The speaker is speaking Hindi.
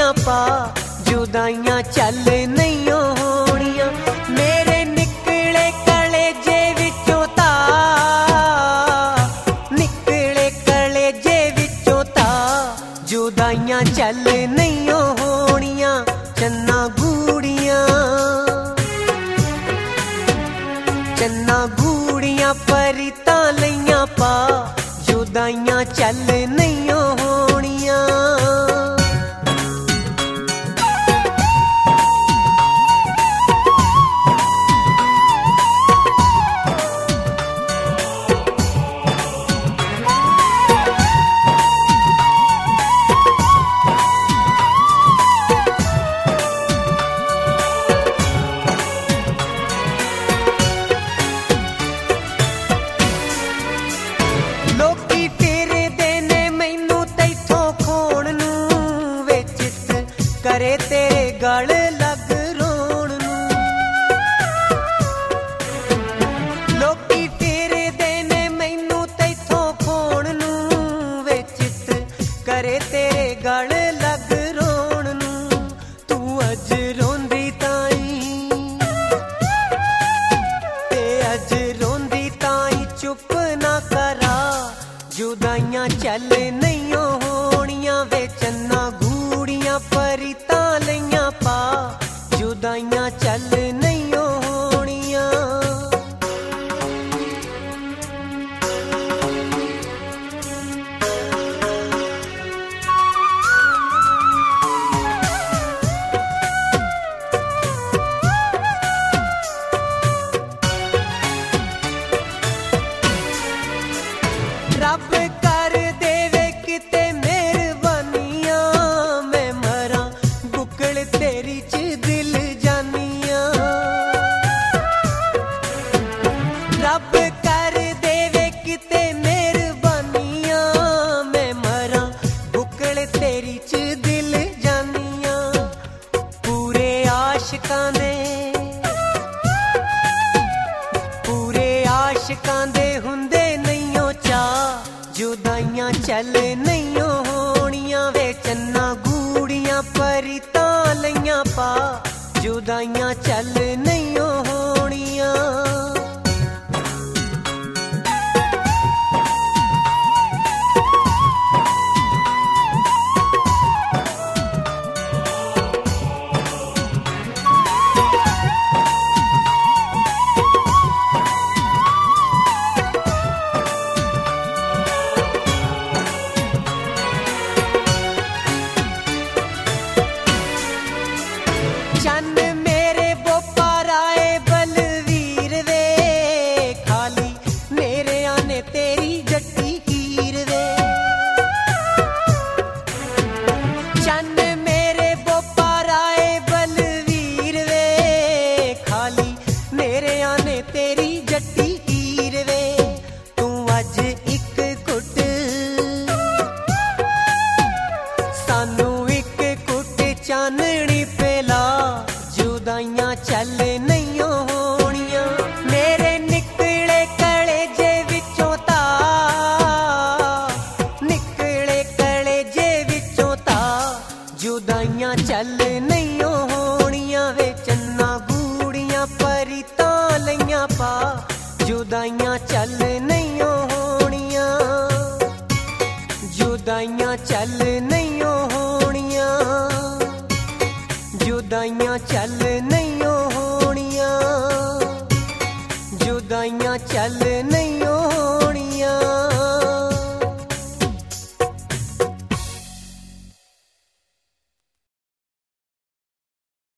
लइयां पा, जुदाइयां चल नहीं होणियां। मेरे निकले कलेजे विचों तां, निकले कलेजे विचों तां, जुदाइयां चल नहीं होणियां। चन्ना गूड़ियां, चन्ना गूड़ियां परितां लइयां पा, जुदाइयां चल नहीं होणियां। लोकी फिरदे ने मैनू तैथों खोण नूं, वे चित करे तेरे गल लग रोण नूं। लोकी फिरदे ने मैनू तैथों खोण नूं, वे चित करे तेरे गल लग रोण नूं। तू अज रोंदी ताईं ते अज रोंदी ताईं चुप ना करा, जुदाइयां चल नहीं होणियां। वे चन्ना गूड़ियां परितां लइयां पा, जुदाइयां चल नहीं होणियां। रब कर देवे किते मेहरबानियां, मैं मरां बुकल तेरी च दिल जानियां। रब कर देवे किते मेहरबानियां, मैं मरां बुकल तेरी च दिल जानियां। पूरे आशिकां दे, पूरे आशिकां दे हुंदे नहीं ओ चा, जुदाइयां चल नहीं होणियां। वे चन्ना गूड़ियां परितां लइयां पा, जुदाइयां चल नहीं होणियां। चन्न मेरे बोपा राए बलवीर वे, खाली मेरे आने तेरी जट्टी हीर वे। चन्न मेरे बोपा राए बलवीर वे, खाली मेरे आने तेरी जट्टी हीर वे। तू अज इक घुट सानू इक घुट चाननी पिला, जुदाइयां चल नहीं होणियां। मेरे निकले कलेजे विचों तां, निकले कलेजे विचों तां, जुदाइयां चल नहीं होणियां। वे चन्ना गूड़ियां परितां लइयां पा, जुदाइयां चल नहीं होणियां। जुदाइयां चल नहीं होणियां, जुदाइयां चल नहीं होणियां, जुदाइयां चल नहीं